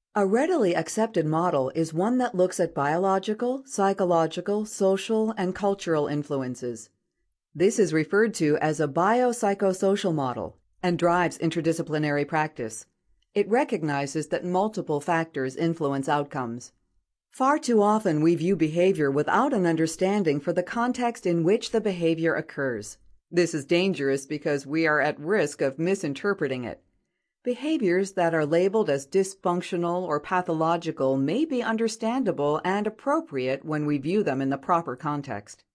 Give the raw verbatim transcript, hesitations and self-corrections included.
A readily accepted model is one that looks at biological, psychological, social, and cultural influences. This is referred to as a biopsychosocial model and drives interdisciplinary practice. It recognizes that multiple factors influence outcomes. Far too often we view behavior without an understanding for the context in which the behavior occurs. This is dangerous because we are at risk of misinterpreting it. Behaviors that are labeled as dysfunctional or pathological may be understandable and appropriate when we view them in the proper context.